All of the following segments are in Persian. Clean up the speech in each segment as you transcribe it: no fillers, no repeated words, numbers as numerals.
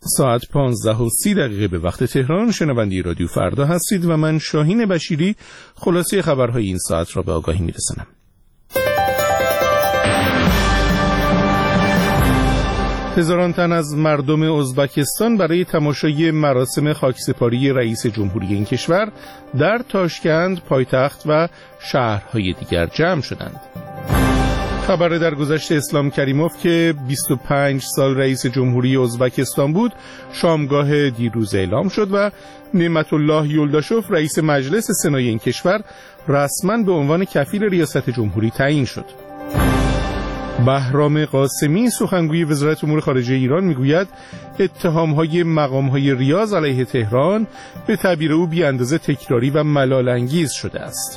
ساعت 15:30 به وقت تهران شنونده رادیو فردا هستید و من شاهین بشیری خلاصه خبرهای این ساعت را به آگاهی میرسانم. هزاران تن از مردم ازبکستان برای تماشای مراسم خاکسپاری رئیس جمهوری این کشور در تاشکند، پایتخت و شهرهای دیگر جمع شدند. خبر درگذشت اسلام کریموف که 25 سال رئیس جمهوری ازبکستان بود شامگاه دیروز اعلام شد و نعمت الله یولداشوف رئیس مجلس سنای این کشور رسما به عنوان کفیل ریاست جمهوری تعیین شد. بهرام قاسمی سخنگوی وزارت امور خارجه ایران میگوید اتهام‌های مقام‌های ریاض علیه تهران به تعبیر او بی‌اندازه تکراری و ملال‌انگیز شده است.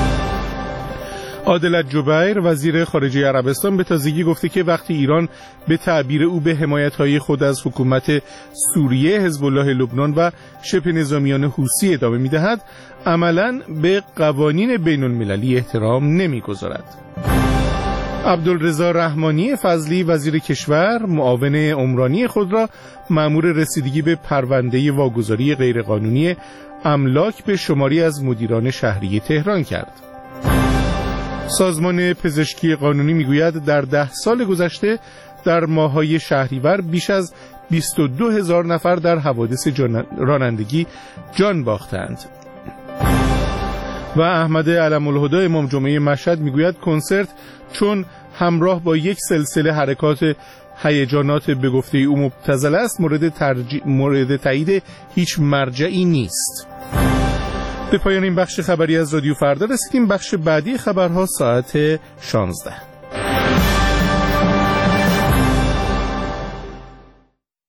عادل الجبیر وزیر خارجه عربستان به تازگی گفته که وقتی ایران به تعبیر او به حمایت‌های خود از حکومت سوریه، حزب الله لبنان و شبه نظامیان حوثی ادامه می‌دهد، عملاً به قوانین بین‌المللی احترام نمی‌گذارد. عبدالرضا رحمانی فضلی وزیر کشور معاون عمرانی خود را مأمور رسیدگی به پرونده واگذاری غیرقانونی املاک به شماری از مدیران شهری تهران کرد. سازمان پزشکی قانونی میگوید در 10 سال گذشته در ماه‌های شهریور بیش از 22,000 نفر در حوادث رانندگی جان باختند. و احمد علم الهدی امام جمعه مشهد میگوید کنسرت چون همراه با یک سلسله حرکات هیجانات به گفته او مبتذل است مورد تایید هیچ مرجعی نیست. به پایان این بخش خبری از رادیو فردا رسیدیم. بخش بعدی خبرها ساعت 16.